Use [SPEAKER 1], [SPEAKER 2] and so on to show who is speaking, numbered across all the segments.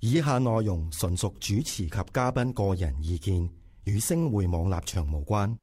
[SPEAKER 1] 以下內容純屬主持及嘉賓個人意見，與星匯網立場無關。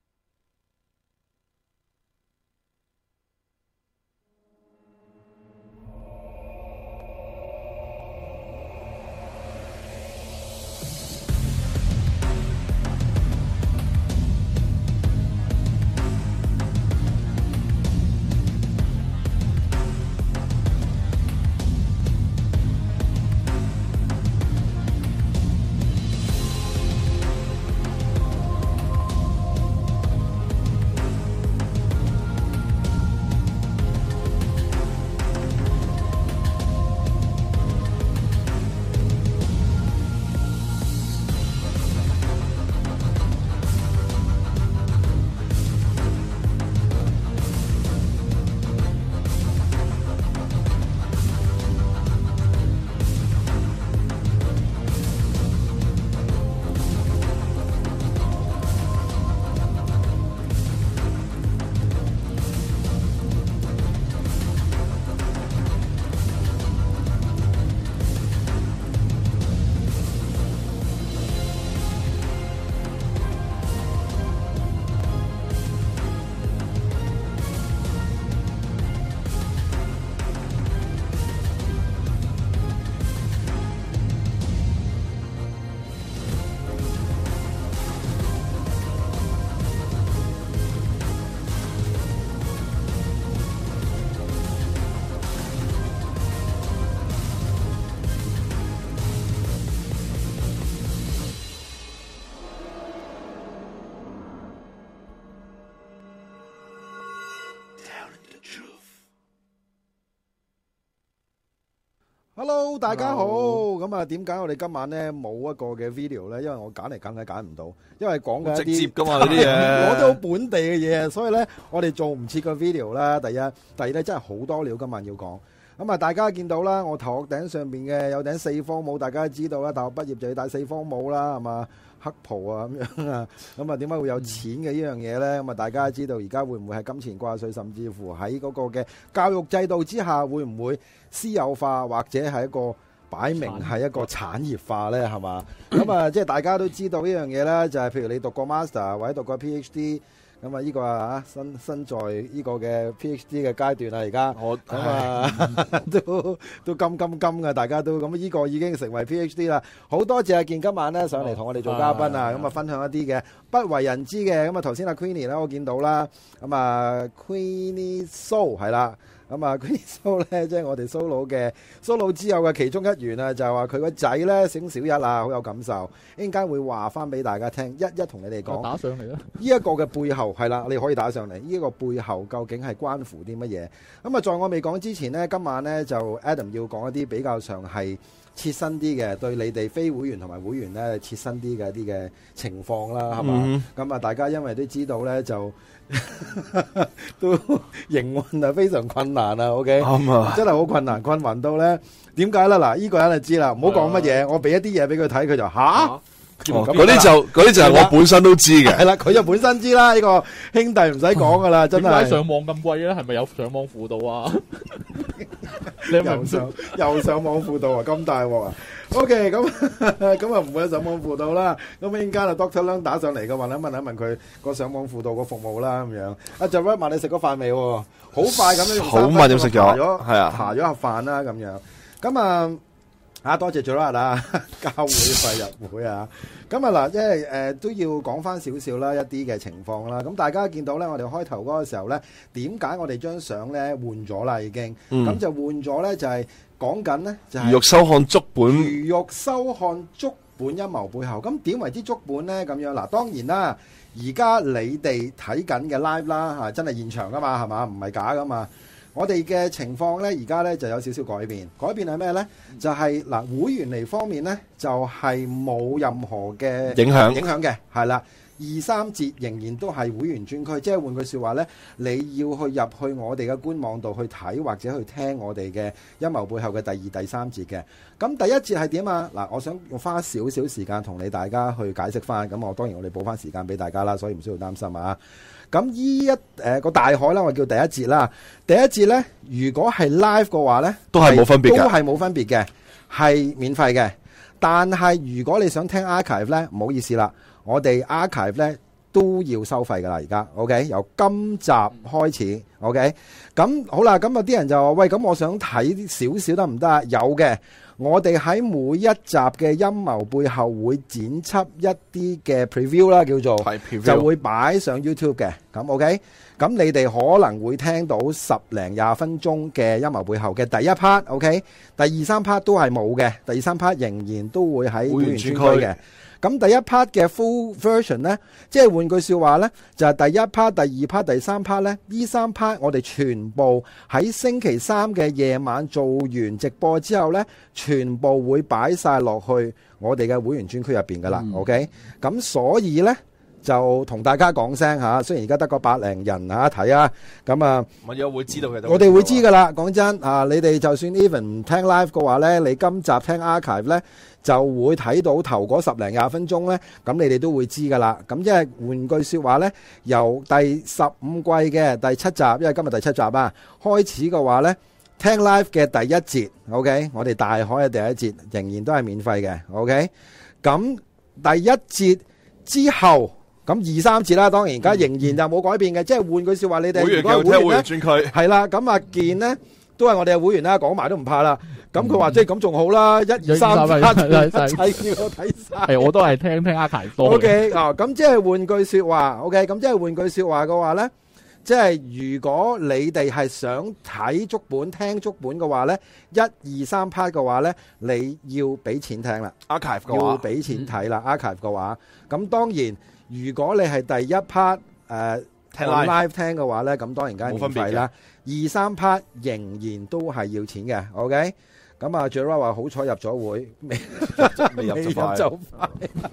[SPEAKER 2] Hello， 大家好。咁啊，點解我哋今晚咧冇一個嘅 video 咧？因為我揀嚟揀唔到，因為講嘅一啲
[SPEAKER 3] 直接噶嘛呢啲嘢，
[SPEAKER 2] 我都本地嘅嘢，所以咧我哋做唔切個 video 啦。第一，第二咧真係好多料今晚要講。咁啊，大家見到啦，我頭殼頂上邊嘅有頂四方帽，大家都知道啦。大學畢業就要戴四方帽啦，係嘛？黑袍啊咁樣啊，咁啊點解會有錢嘅呢樣嘢呢？咁啊大家知道而家會唔會係金錢掛帥，甚至乎喺嗰個嘅教育制度之下，會唔會私有化，或者係一個擺明係一個產業化呢？係嘛？咁啊即係大家都知道呢樣嘢啦，就係譬如你讀過 Master 或者讀過 PhD。咁啊！呢個啊身在呢個嘅 PhD 嘅階段啦，而家咁啊都金嘅，大家都咁呢個已經成為 PhD 啦。好多謝阿健今晚咧上嚟同我哋做嘉賓啊，咁啊分享一啲嘅不為人知嘅。咁啊頭先阿 Queenie 咧我見到啦，咁啊 Queenie So 係啦。咁啊 Queenie So 咧，即係我哋蘇佬嘅蘇佬之友嘅其中一員啊，就係話佢個仔咧醒小一啊，好有感受。陣間會話翻俾大家聽，一同你哋講。
[SPEAKER 4] 打上嚟啦！
[SPEAKER 2] 呢一個嘅背後係啦，你可以打上嚟。呢一個背後究竟係關乎啲乜嘢？咁啊，在我未講之前呢，今晚呢就 Adam 要講一啲比較上係切身啲嘅，對你哋非會員同埋會員咧切身啲嘅一啲嘅情況啦，係嘛？咁啊，大家因為都知道咧，就都營運啊非常困難啊。OK，真係好困難，困難到咧點解咧？嗱，呢個人就知啦，唔好講乜嘢，我俾一啲嘢俾佢睇，佢就吓。
[SPEAKER 3] 嗰啲就係我本身都知嘅，
[SPEAKER 2] 係啦，佢就本身知啦。呢個兄弟唔使講噶啦，真係。
[SPEAKER 4] 點解上網咁貴咧？係咪有上網輔導啊？
[SPEAKER 2] 又上網輔導啊？咁大鑊啊 ？OK， 咁啊唔會有上網輔導啦。咁陣間啊 Doctor Lung 打上嚟嘅話，問一問佢個上網輔導個服務啦咁樣。阿 Jerry 問你食咗飯未？好快咁樣用
[SPEAKER 3] 好慢咁食咗，
[SPEAKER 2] 係啊，下咗盒飯啦咁樣。咁啊，多謝 Jerry 啦，交會費入會啊。咁啊嗱，即係都要講翻少少啦，一啲嘅情況啦。咁大家見到咧，我哋開頭嗰個時候咧，點解我哋張相咧換咗啦？已經咁就換咗咧，就係講緊咧，就係
[SPEAKER 3] 魚肉收看足本，
[SPEAKER 2] 魚肉收看足本陰謀背後。咁點為之足本咧？咁樣嗱，當然啦，而家你哋睇緊嘅 live 啦，嚇真係現場噶嘛，係嘛？唔係假噶嘛。我哋嘅情況咧，而家咧就有少少改變。改變係咩咧？就係嗱，會員嚟方面咧，就係冇任何嘅影響嘅，係啦。2、3節仍然都係會員專區，即係換句説話咧，你要去入去我哋嘅官網度去睇或者去聽我哋嘅陰謀背後嘅第2、第3節嘅。咁第一節係點啊？嗱，我想花少少時間同你大家去解釋翻。咁我當然我哋補翻時間俾大家啦，所以唔需要擔心啊。咁依個大海啦，我叫第一節啦。第一節咧，如果係 live 嘅話咧，
[SPEAKER 3] 都係冇分別嘅，
[SPEAKER 2] 都係冇分別嘅。 係免費嘅，但係如果你想聽 archive 咧，唔好意思啦，我哋 archive 咧都要收費噶啦，而家 OK 由今集開始 OK， 咁好啦，咁有啲人就話喂，咁我想睇少少得唔得啊？有嘅，我哋喺每一集嘅陰謀背後會剪輯一啲嘅 preview 啦，叫做
[SPEAKER 3] 係 preview
[SPEAKER 2] 就會擺上 YouTube 嘅，咁 OK， 咁你哋可能會聽到10零20分鐘嘅陰謀背後嘅第一 part OK， 第2、3 part 都係冇嘅，第2、3 part 仍然都會喺會員專區嘅。咁第一 part 嘅 full version 呢，即係換句說話呢，就係第一 part、第二 part、第3 part 呢，呢3 part 我哋全部喺星期三嘅夜晚做完直播之後呢，全部會擺晒落去我哋嘅會員專區入邊噶啦。OK， 咁所以呢，就同大家講聲吓，雖然而家得個百零人吓睇啊，咁啊，
[SPEAKER 3] 我有會知道嘅，
[SPEAKER 2] 我哋會知噶啦。講真啊，你哋就算 even 唔聽 live 嘅話呢，你今集聽 archive 呢，就會睇到頭嗰10零20分鐘呢，咁你哋都會知噶啦。咁即係換句說話呢，由第15季嘅第7集，因為今日第7集啊，開始嘅話呢，聽 live 嘅第一節 OK， 我哋大海嘅第一節仍然都係免費嘅 OK， 咁第一節之後咁2、3節啦，當然而家仍然就冇改變嘅，即係換句說話，你哋如果會員
[SPEAKER 3] 專區
[SPEAKER 2] 係啦，咁阿健呢都係我哋嘅會員啦，講埋都唔怕啦。咁佢話即係咁仲好啦，1、2、3一齊叫我睇晒。
[SPEAKER 4] 係我都係聽 archive 多。
[SPEAKER 2] OK 啊，咁即係換句說話 ，OK， 咁即係換句說話嘅話咧，即係如果你哋係想睇足本、聽足本嘅話咧，1、2、3 part 嘅話咧，你要俾錢聽啦
[SPEAKER 3] archive 嘅話
[SPEAKER 2] 要俾錢睇啦 archive 嘅話，咁當然如果你係第一 part
[SPEAKER 3] 聽
[SPEAKER 2] live 聽嘅話咧，咁當然梗係免費啦。2、3 part 仍然都係要錢嘅 ，OK。咁啊 Gerard 話好彩入咗會，未入就快。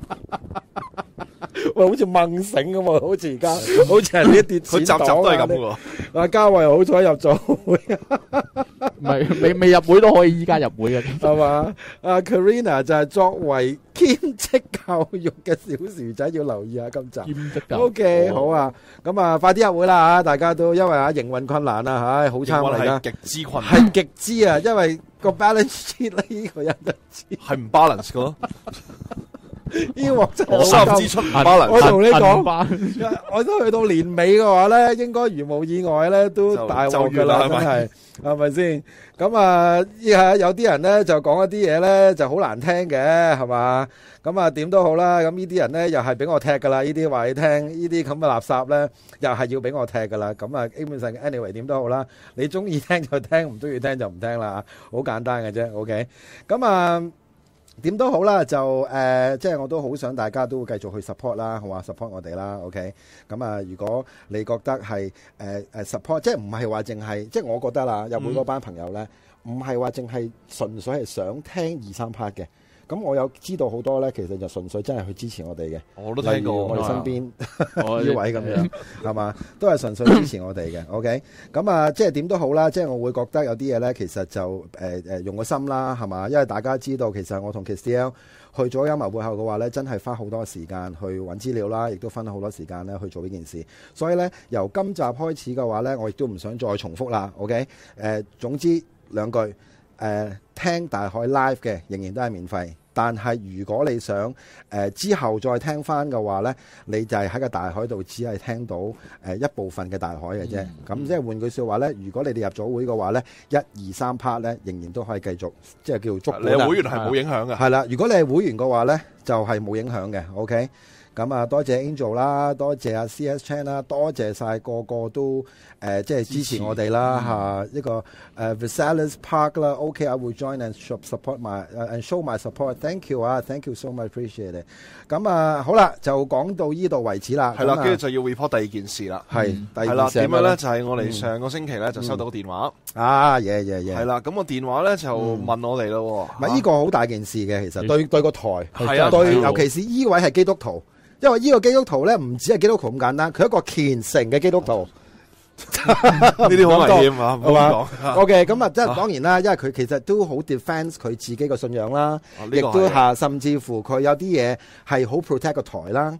[SPEAKER 2] 喂，好似夢醒咁喎，好似而家，好似係呢跌錢黨。
[SPEAKER 3] 佢集都係咁喎。
[SPEAKER 2] 阿嘉慧好彩入咗會，
[SPEAKER 4] 唔係未入會都可以依家入會嘅，
[SPEAKER 2] 係嘛？阿 Karina 就係作為兼職教育嘅小薯仔，要留意下今集。
[SPEAKER 4] 兼職教育
[SPEAKER 2] OK， 好啊，咁啊，快啲入會啦嚇！大家都因為啊營運困難啊，唉，好慘嚟㗎，
[SPEAKER 3] 極之困難，
[SPEAKER 2] 係極之啊，因為個 balance sheet 呢個人就知
[SPEAKER 3] 係唔 balance 嘅咯。
[SPEAKER 2] 呢鑊真係
[SPEAKER 3] 收入支出唔 balance。
[SPEAKER 2] 我同你講，我都去到年尾嘅話咧，應該如無意外咧都大鑊㗎啦，真係係咪先？咁啊，有啲人咧就講一啲嘢咧就好難聽嘅，係嘛？咁啊點都好啦，咁呢啲人咧又係俾我踢㗎啦，呢啲話你聽，呢啲咁嘅垃圾咧又係要俾我踢㗎啦。咁啊基本上 anyway 點都好啦，你中意聽就聽，唔中意聽就唔聽啦，好簡單嘅啫。OK， 咁啊。點都好啦，就即係我都好想大家都會繼續去 support 啦，好嘛 support 我哋啦 ，OK。咁啊，如果你覺得係support，即係唔係話淨係，即係我覺得啦，入會嗰班朋友咧，唔係話淨係純粹係想聽2、3 part 嘅。咁我有知道好多咧，其實就純粹真係去支持我哋嘅。
[SPEAKER 3] 我都聽過，
[SPEAKER 2] 我哋身邊呢位咁樣係嘛，都係純粹支持我哋嘅。OK， 咁啊，即係點都好啦，即係我會覺得有啲嘢咧，其實就用個心啦，係嘛，因為大家知道其實我同 Kistiel 去咗陰謀背後嘅話咧，真係花好多時間去揾資料啦，亦都分好多時間咧去做呢件事。所以咧，由今集開始嘅話咧，我亦都唔想再重複啦。OK，總之2句。聽大海 live 嘅仍然都係免費，但係如果你想之後再聽翻嘅話呢，你就係喺個大海度只係聽到一部分嘅大海嘅啫。咁即係換句說話呢，如果你哋入咗會嘅話呢，1、2、3 part 呢仍然都可以繼續即係叫做足本。
[SPEAKER 3] 你係會員係冇影響嘅。
[SPEAKER 2] 係啦，如果你係會員嘅話呢，就係冇影響嘅。OK。咁啊，多謝 Angel 啦，多謝阿 CS Chan 啦，多謝晒個個都即係支持我哋啦嚇。呢個Versailles Park 啦 ，OK，I will join and support my and show my support。Thank you 啊，Thank you so much appreciate it。咁啊，好啦，就講到呢度為止啦。
[SPEAKER 3] 係啦，跟住就要 report 第二件事啦。
[SPEAKER 2] 係，第二件事係啦，
[SPEAKER 3] 點樣咧？就係我哋上個星期咧就收到個電話。
[SPEAKER 2] 啊，
[SPEAKER 3] 係啦，咁個電話咧就問我哋咯。
[SPEAKER 2] 唔係呢個好大件事嘅，其實對個台
[SPEAKER 3] 係啊，
[SPEAKER 2] 對，尤其是呢位係基督徒。因為呢個基督徒咧，唔止係基督徒咁簡單，佢係一個虔誠嘅基督徒。
[SPEAKER 3] 呢啲好危險啊，
[SPEAKER 2] 係嘛？OK， 咁啊，即係當然啦，因為佢其實都好 defense 佢自己嘅信仰啦，亦都甚至乎佢有啲嘢係好 protect 個台啦。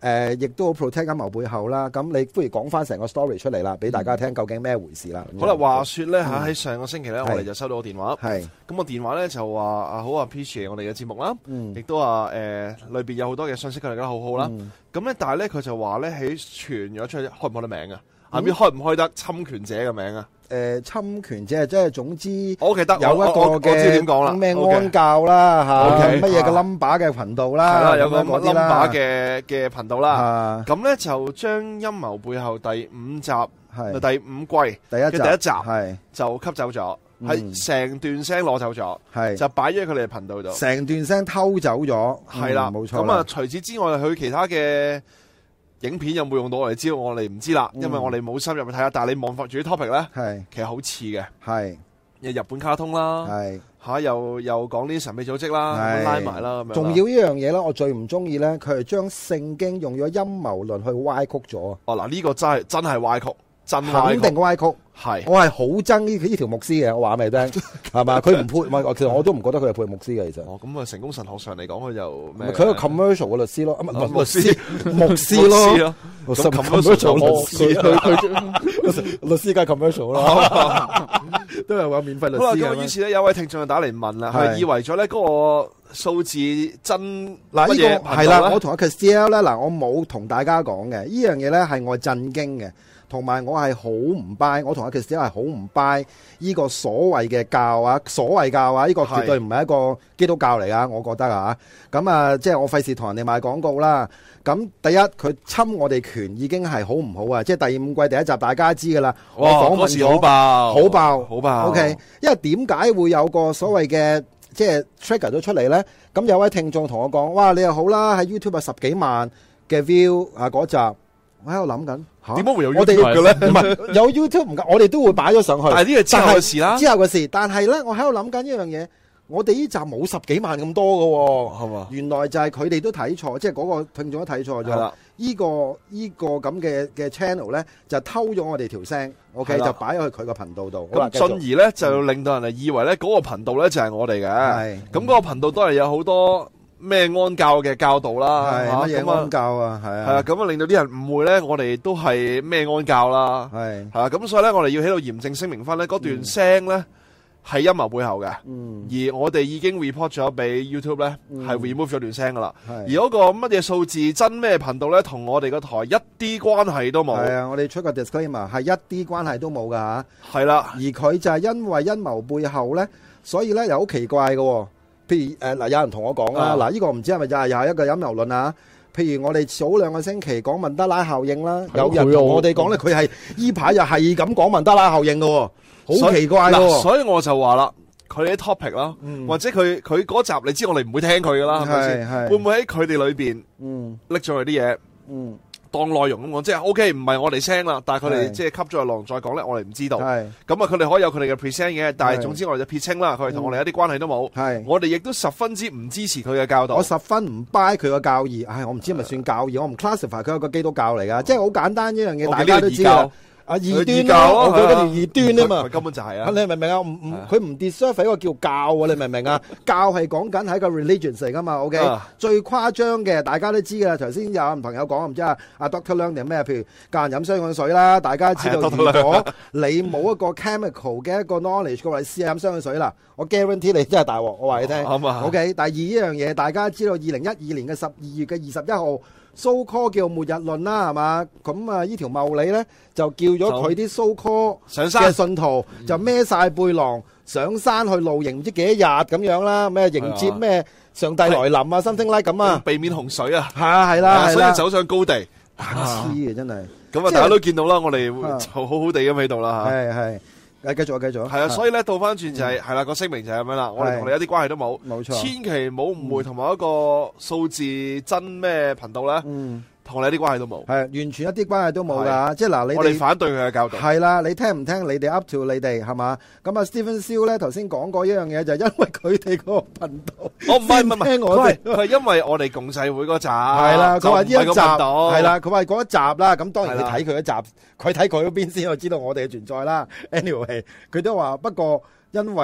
[SPEAKER 2] 亦都好 protect 陰謀背後啦。咁你不如講翻成個 story 出嚟啦，俾大家聽究竟咩回事啦。
[SPEAKER 3] 好啦，話說咧喺上個星期咧，我哋就收到個電話。
[SPEAKER 2] 係
[SPEAKER 3] 咁個電話咧就話好 appreciate 我哋嘅節目啦，亦都話裏邊有好多嘅信息佢哋覺得好好啦。咁咧但係咧佢就話咧喺傳咗出去開唔開得名啊？下邊開唔開得侵權者嘅名啊？
[SPEAKER 2] 侵權者即係總之，
[SPEAKER 3] 我記得
[SPEAKER 2] 有一個嘅咩安教啦嚇，乜嘢嘅 number 嘅頻道啦，
[SPEAKER 3] 係啦，有個 number 嘅頻道啦。咁咧就將陰謀背後第5集第5季嘅第一集就吸走咗，係成段聲攞走咗，就擺咗喺佢哋嘅頻道度，
[SPEAKER 2] 成段聲偷走咗，係啦，冇錯。
[SPEAKER 3] 咁啊，除此之外，佢其他嘅影片有冇用到我哋知道，我哋唔知啦，因為我哋冇深入去睇下。但係你望翻住啲 topic 咧，其實好似嘅，
[SPEAKER 2] 係
[SPEAKER 3] 日本卡通啦，嚇又講啲神秘組織啦，拉埋啦咁樣。
[SPEAKER 2] 仲要呢樣嘢咧，我最唔中意咧，佢係將聖經用咗陰謀論去歪曲咗。
[SPEAKER 3] 哦嗱，呢個真係歪曲，
[SPEAKER 2] 肯定歪曲。係，我係好憎呢條牧師嘅，我話俾你聽，係嘛？佢唔配，其實我都唔覺得佢係配牧師嘅，其實。
[SPEAKER 3] 哦，咁啊，成功神學上嚟講，佢就咩？
[SPEAKER 2] 佢係個 commercial 嘅律師咯，律師牧師咯，咁 commercial 律師，律師梗係 commercial 咯，都係話免費律師。
[SPEAKER 3] 好啦，咁於是咧有位聽眾就打嚟問啦，係以為咗咧嗰個數字真
[SPEAKER 2] 嗱呢個係啦，我同阿 Castiel 咧嗱，我冇同大家講嘅，呢樣嘢咧係我震驚嘅。同埋我係好唔 buy，我同阿 Castiel 係好唔 buy 呢個所謂嘅教啊，所謂教啊，呢個絕對唔係一個基督教嚟噶，我覺得啊，咁啊，即係我費事同人哋賣廣告啦。咁第一，佢侵我哋權已經係好唔好啊？即係第5季第一集大家知噶啦，我訪問咗好爆 ，OK。因為點解會有個所謂嘅即係 trigger 都出嚟咧？咁有位聽眾同我講，哇，你又好啦，喺 YouTube 10幾萬嘅 view 啊嗰集，我喺度諗緊。
[SPEAKER 3] 點解會有 YouTube 嘅咧？
[SPEAKER 2] 唔係有 YouTube 唔夠，我哋都會擺咗上去。
[SPEAKER 3] 但係呢個之後嘅事啦，
[SPEAKER 2] 之後嘅事。但係咧，我喺度諗緊一樣嘢，我哋呢集冇10幾萬咁多嘅，係嘛？原來就係佢哋都睇錯，即係嗰個聽眾都睇錯咗。係啦，呢個咁嘅 channel 咧，就偷咗我哋條聲 ，OK， 就擺咗去佢個頻道度。
[SPEAKER 3] 咁進而咧就令到人哋以為咧嗰個頻道咧就係我哋嘅。係咁嗰個頻道都係有好多咩安教嘅教導啦，
[SPEAKER 2] 係乜嘢安教啊？係啊，
[SPEAKER 3] 係啊，咁啊令到啲人誤會咧，我哋都係咩安教啦，係啊，咁所以咧，我哋要喺度嚴正聲明翻咧，嗰段聲咧係陰謀背後嘅，而我哋已經 report 咗俾 YouTube 咧，係 remove 咗段聲噶啦，而嗰個乜嘢數字真咩頻道咧，同我哋個台一啲關係都冇。係啊，
[SPEAKER 2] 我哋出個 disclaimer 係一啲關係都冇噶吓。係
[SPEAKER 3] 啦，
[SPEAKER 2] 而佢就係因為陰謀背後咧，所以咧又好奇怪嘅。譬如嗱，有人同我講啦，嗱，呢個唔知係咪又係一個陰謀論啊？譬如我哋早2個星期講曼德拉效應啦，有人同我哋講咧，佢係依排又係咁講曼德拉效應嘅，好奇怪嘅。
[SPEAKER 3] 所以我就話啦，佢哋啲 topic 啦，或者佢嗰集，你知我哋唔會聽佢噶啦，係咪先？會唔會喺佢哋裏邊拎咗佢啲嘢？當內容咁講，即係 OK，唔係我哋聲啦，但係佢哋即係吸咗入內容再講咧，我哋唔知道。咁啊，佢哋可以有佢哋嘅 present 嘅，但係總之我哋就撇清啦，佢哋同我哋一啲關係都冇。我哋亦都十分之唔支持佢嘅教導。
[SPEAKER 2] 我十分唔 buy 佢嘅教義。我唔知係咪算教義，我唔 classify 佢係個基督教嚟噶，即係好簡單一樣嘢，大家都知道。異端咯，我覺得條異端啊嘛，
[SPEAKER 3] 佢根本就係啊！
[SPEAKER 2] 你明唔明啊？佢唔 deserve 一個叫教啊！你明唔明啊？教係講緊係一個 religion 嚟噶嘛 ？OK，最誇張嘅大家都知噶啦。頭先有朋友講唔知啊，Dr. Leung 定咩？譬如教人飲雙氧水啦，大家知道如果你冇一個 chemical 嘅一個 knowledge， 過嚟試下飲雙氧水啦，我 guarantee 你真係大鑊！我話你聽。OK， 第二呢樣嘢，大家知道2012年嘅12月嘅21號。so call 叫末日論啦，係嘛？咁啊，呢條茂利咧就叫咗佢啲 so call 嘅信徒就孭晒背囊上山去露營，唔知幾多日咁樣啦，咩迎接咩上帝來臨啊 something like 咁啊，
[SPEAKER 3] 避免洪水啊，
[SPEAKER 2] 係啦，
[SPEAKER 3] 所以走上高地，
[SPEAKER 2] 黐嘅真係。
[SPEAKER 3] 咁啊，大家都見到啦，我哋就好好地咁喺度啦嚇。
[SPEAKER 2] 係。繼續。係
[SPEAKER 3] 啊，所以咧倒翻轉就係啦，個聲明就係咁樣啦。我哋同你一啲關係都冇，
[SPEAKER 2] 冇錯。
[SPEAKER 3] 千祈唔好誤會，同埋一個數字真咩頻道咧，同你一啲關係都冇。
[SPEAKER 2] 係完全一啲關係都冇㗎。即係嗱，你哋
[SPEAKER 3] 我哋反對佢嘅教導。
[SPEAKER 2] 係啦，你聽唔聽？你哋 up to 你哋係嘛？咁啊，Stephen Siu 咧頭先講過一樣嘢，就係因為佢哋嗰個頻道。
[SPEAKER 3] 我唔係我哋，佢係因為我哋共濟會嗰集。係
[SPEAKER 2] 啦，佢話呢一集係啦，佢話嗰一集啦。咁當然你睇佢一集，佢睇佢嗰邊先，我知道我哋嘅存在啦。Anyway， 佢都話不過因為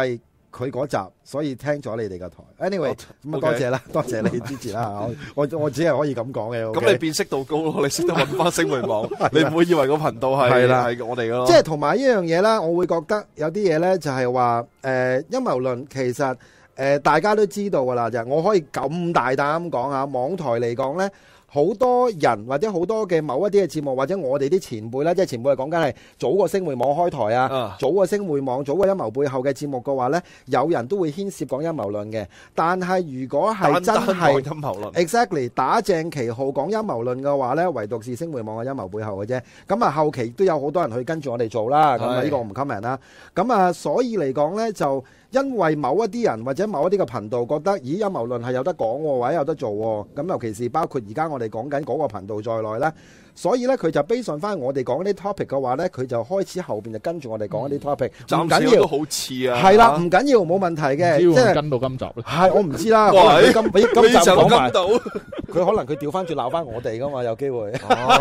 [SPEAKER 2] 佢嗰集，所以聽咗你哋個台。anyway，咁啊多謝啦，多謝你支持啦。我只係可以咁講嘅。
[SPEAKER 3] 咁你辨識度高咯，你識得揾翻星匯網，你唔會以為個頻道係我哋嘅咯。
[SPEAKER 2] 即係同埋呢樣嘢啦，我會覺得有啲嘢咧就係話陰謀論其實大家都知道㗎啦，就我可以咁大膽咁講啊，網台嚟講咧。好多人或者好多嘅某一啲嘅節目，或者我哋啲前輩啦，即係前輩係講緊係早過星匯網開台啊，早過星匯網，早過陰謀背後嘅節目嘅話呢，有人都會牽涉講陰謀論嘅。但係如果係真係
[SPEAKER 3] 陰謀論
[SPEAKER 2] exactly 打正旗號講陰謀論嘅話呢，唯獨是星匯網嘅陰謀背後嘅啫。咁啊後期都有好多人去跟住我哋做啦，咁啊呢個我唔 comment 啦。咁啊所以嚟講呢，就因為某一啲人或者某一啲嘅頻道覺得，咦陰謀論係有得講或者有得做，咁尤其是包括而家我哋講緊嗰個頻道在內咧，所以咧佢就based on翻我哋講啲 topic 嘅話咧，佢就開始後邊就跟住我哋講一啲 topic，唔緊要，
[SPEAKER 3] 都好似啊，
[SPEAKER 2] 係啦，唔緊要，冇問題嘅，即係
[SPEAKER 4] 跟到今集咧，
[SPEAKER 2] 係我唔知啦，
[SPEAKER 3] 喂，
[SPEAKER 2] 今集講埋，
[SPEAKER 3] 到
[SPEAKER 2] 佢可能佢調翻轉鬧翻我哋噶嘛，有機會，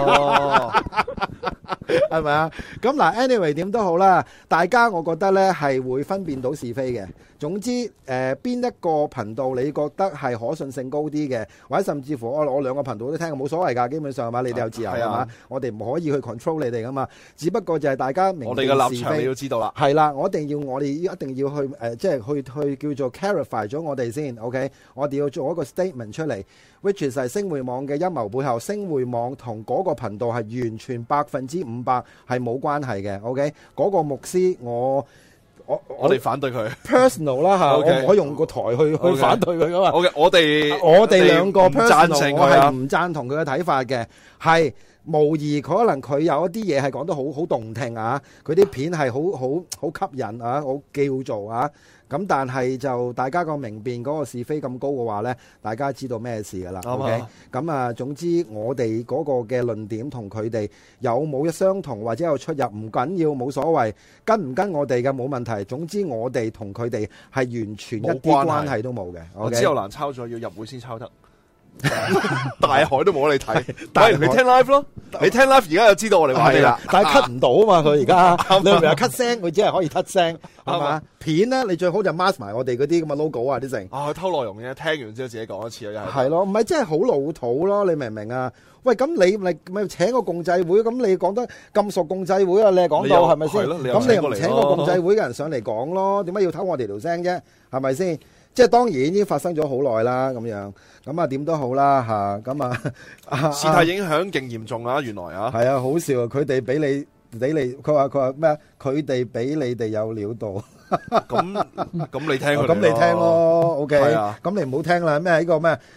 [SPEAKER 2] 係咪啊？咁嗱 ，anyway 點都好啦，大家我覺得咧係會分辨到是非嘅。總之邊一個頻道你覺得係可信性高啲嘅，或者甚至乎我兩個頻道都聽，冇所謂㗎，基本上係嘛，你哋有自由係嘛，我哋唔可以去 control 你哋㗎嘛，只不過就係大家明辨是非。我哋嘅立場你要知道啦。係啦，我哋一定要去即係去叫做 clarify 咗我哋先 ，OK？ 我哋要做一個 statement 出嚟 ，which is 係星匯網嘅陰謀背後，星匯網同嗰個頻道係完全500%係冇關係嘅 ，OK？ 嗰個牧師我
[SPEAKER 3] 哋反對佢
[SPEAKER 2] personal 啦嚇，我唔可以用個台去反對佢噶嘛。我哋兩個 personal， 我係唔贊同佢嘅睇法嘅，係無疑可能佢有一啲嘢係講得好動聽啊，佢啲片係好吸引啊，好叫做啊。咁但係就大家個明辨嗰個是非咁高嘅話呢，大家知道咩事噶啦。OK， 咁啊，總之我哋嗰個嘅論點同佢哋有冇一相同或者有出入唔緊要，冇所謂，跟唔跟我哋嘅冇問題。總之我哋同佢哋係完全一啲關係都冇嘅。我
[SPEAKER 3] 只有難抄咗，要入會先抄得。大海都冇得你睇，喂，你聽 live 咯，你聽 live 而家就知道我哋話你啦，
[SPEAKER 2] 但係 cut 唔到啊嘛，佢而家你明唔明啊 cut 聲，佢只係可以 cut 聲，係嘛？片咧，你最好就 mask 埋我哋嗰啲咁嘅 logo 啊啲成。佢
[SPEAKER 3] 偷內容嘅，聽完之後自己講一次啊，又
[SPEAKER 2] 係咯，唔係真係好老土咯，你明唔明啊？喂，咁你咪請個共濟會，咁你講得咁熟共濟會啊？你係講到係咪先？咁你又唔請個共濟會嘅人上嚟講咯？點解要偷我哋條聲啫？係咪先？即係當然已經發生咗好耐啦，咁樣咁啊點都好啦嚇，咁啊
[SPEAKER 3] 事態影響勁嚴重啊，原來啊
[SPEAKER 2] 係啊，好笑啊！佢哋俾你，佢話咩啊？佢哋俾你哋有料到，
[SPEAKER 3] 咁你聽佢，
[SPEAKER 2] 咁你聽咯 ，OK，咁你唔好聽啦。咩呢個咩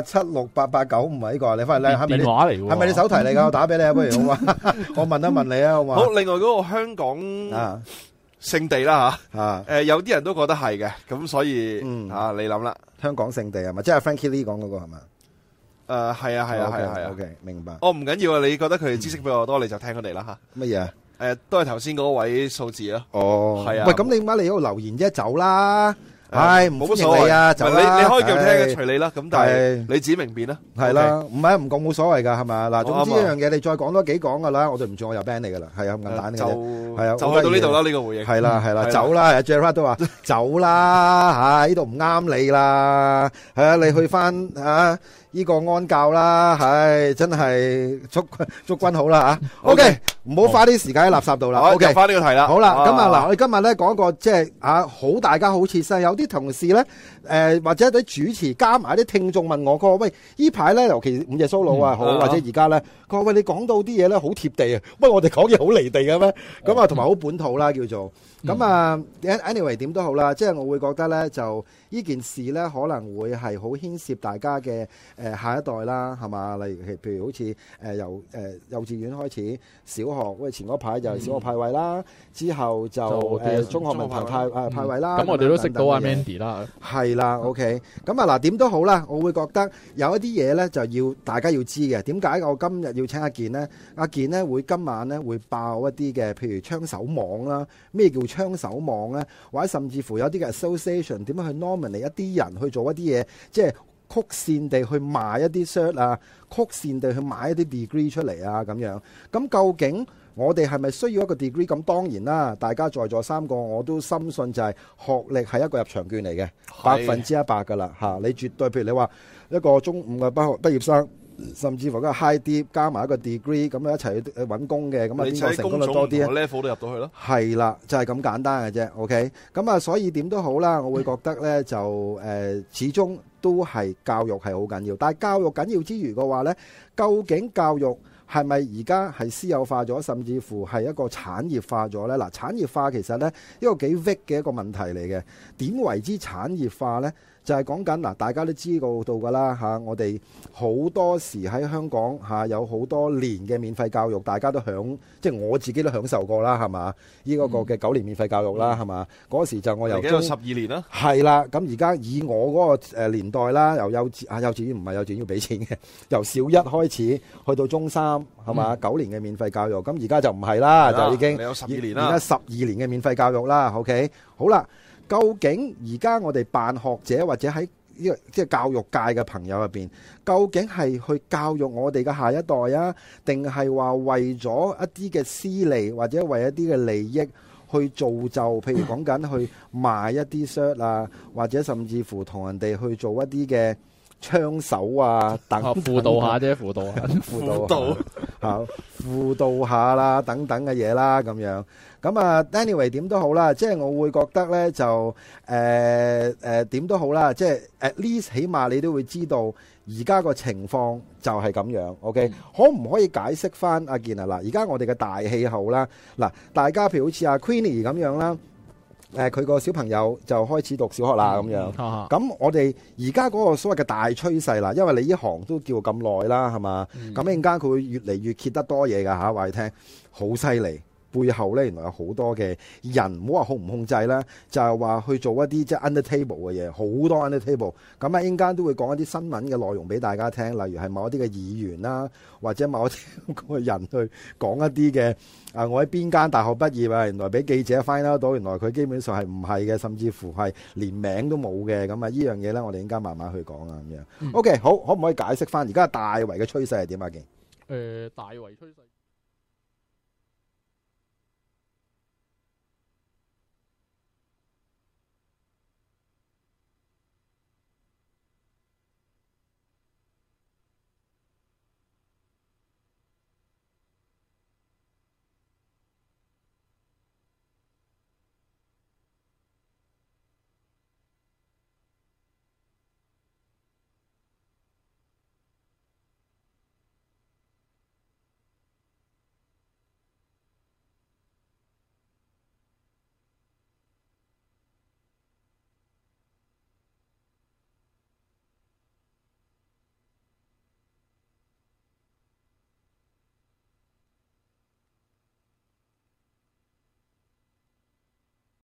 [SPEAKER 2] 9876889唔係呢個，你翻嚟咧，
[SPEAKER 4] 電話嚟喎，
[SPEAKER 2] 係咪你手提嚟㗎？我打俾你啊，不如好嘛？我問一問你啊，好嘛？
[SPEAKER 3] 好，另外嗰個香港聖地啦嚇，有啲人都覺得係嘅，咁所以你諗啦，
[SPEAKER 2] 香港聖地係咪？即係 Frankie Lee 講嗰個係咪？
[SPEAKER 3] 係啊
[SPEAKER 2] ，OK， 明白。
[SPEAKER 3] 唔緊要啊，你覺得佢哋知識比我多，你就聽佢哋啦嚇。
[SPEAKER 2] 乜嘢啊？
[SPEAKER 3] 都係頭先嗰位數字咯。
[SPEAKER 2] 係啊。喂，咁你點解你喺度留言啫？走啦！唉，唔歡迎你啊！走啦！
[SPEAKER 3] 你可以繼續聽嘅，隨你啦。咁但係你自己明辨啦。
[SPEAKER 2] 係啦，唔係唔講冇所謂㗎，係咪？嗱，總之一樣嘢，你再講多幾講㗎啦，我對唔住，我又 ban 你㗎啦。係啊，咁簡單嘅啫。係啊，
[SPEAKER 3] 就去到呢度啦，呢個回應。
[SPEAKER 2] 係啦，走啦！Gerard 都話走啦，呢度唔啱你啦。係啊，你去翻呢個安教啦，係真係祝君好啦嚇。OK，唔好花啲時間喺垃圾度啦。OK，
[SPEAKER 3] 翻呢個題啦。
[SPEAKER 2] 好啦，咁嗱，我哋今日咧講一個即係好大家好切身，有啲同事咧或者啲主持加埋啲聽眾問我，佢話喂，呢排咧尤其午夜 solo 啊，好或者而家咧，佢話喂，你講到啲嘢咧好貼地啊，喂，我哋講嘢好離地嘅咩？咁啊同埋好本土啦叫做。咁啊 anyway 點都好啦，即係我會覺得咧就呢件事咧可能會係好牽涉大家嘅下一代啦，係嘛？例如譬如好似由幼稚園開始，小學，喂前嗰排就係小學派位啦，之後就中學文憑派位啦。
[SPEAKER 4] 咁我哋都識到阿 Mandy 啦。
[SPEAKER 2] 係啦 ，OK。咁啊嗱，點都好啦，我會覺得有一啲嘢咧就要大家要知嘅。點解我今日要請阿健呢？阿健呢會今晚咧會爆一啲嘅，譬如槍手網啦，咩叫槍手網咧？或者甚至乎有啲嘅 association 點樣去 nominate 一啲人去做一啲嘢，即係曲線地去賣一啲 cert 啊，曲線地去買一啲 degree 出嚟啊咁樣。咁究竟我哋係咪需要一個 degree？ 咁當然啦，大家在座3個我都深信就係學歷係一個入場券嚟嘅，100%噶啦嚇。你絕對譬如你話一個中五嘅畢業生，甚至乎一個 high dip 加埋一個 degree 咁樣一齊去揾工嘅，咁啊邊個成功率多啲啊
[SPEAKER 3] ？level 都入到去咯。係
[SPEAKER 2] 啦，就係咁簡單嘅啫。OK， 咁啊，所以點都好啦，我會覺得咧就始終都係教育係好緊要。但係教育緊要之餘嘅話咧，究竟教育係咪而家係私有化咗，甚至乎係一個產業化咗咧？嗱，產業化其實咧一個幾 vague 嘅一個問題嚟嘅。點為之產業化咧？就係講緊嗱，大家都知道到㗎啦嚇，我哋好多時喺香港嚇有好多年嘅免費教育，大家都即係我自己都享受過啦，係嘛？呢個嘅9年免費教育啦，係嘛？嗰時就我由
[SPEAKER 3] 而家有12年啦，
[SPEAKER 2] 係啦。咁而家以我嗰個年代啦，由幼稚園唔係幼稚園要俾錢嘅，由小一開始去到中3係嘛？9年嘅免費教育，咁而家就唔係啦，就已經
[SPEAKER 3] 有12年啦，
[SPEAKER 2] 而家12年嘅免費教育啦。OK， 好啦。究竟而家我哋辦學者或者喺呢個即係教育界嘅朋友入邊，究竟係去教育我哋嘅下一代啊，定係話為咗一啲嘅私利或者為一啲嘅利益去造就，譬如講緊去賣一啲 cert 啊，或者甚至乎同人哋去做一啲嘅槍手啊等等，
[SPEAKER 4] 輔導下啫，輔導
[SPEAKER 2] 輔導下啦，等等嘅嘢啦，咁樣。咁啊 ，anyway 點都好啦，即係我會覺得咧就點都好啦，即係 at least 起碼你都會知道而家個情況就係咁樣。OK，可唔可以解釋翻阿健啊？嗱，而家我哋嘅大氣候啦，嗱，大家譬如好似阿 Queenie 咁樣啦，佢個小朋友就開始讀小學啦，咁樣。咁我哋而家嗰個所謂嘅大趨勢啦，因為你呢行都叫咁耐啦，係嘛？咁一陣間佢會越嚟越揭得多嘢㗎嚇，話你聽，好犀利。背後咧原來有好多嘅人，唔好話控唔控制啦，就係話去做一啲即係 under table 嘅嘢，好多 under table。咁啊，陣間都會講一啲新聞嘅內容俾大家聽，例如係某一啲嘅議員啦，或者某一啲個人去講一啲嘅我喺邊間大學畢業啊，原來俾記者 find out 到，原來佢基本上係唔係嘅，甚至乎係連名都冇嘅。咁啊，呢樣嘢咧，我哋陣間慢慢去講啊，咁樣。OK，好，可唔可以解釋翻而家大圍嘅趨勢係點啊？健？
[SPEAKER 4] 大圍趨勢。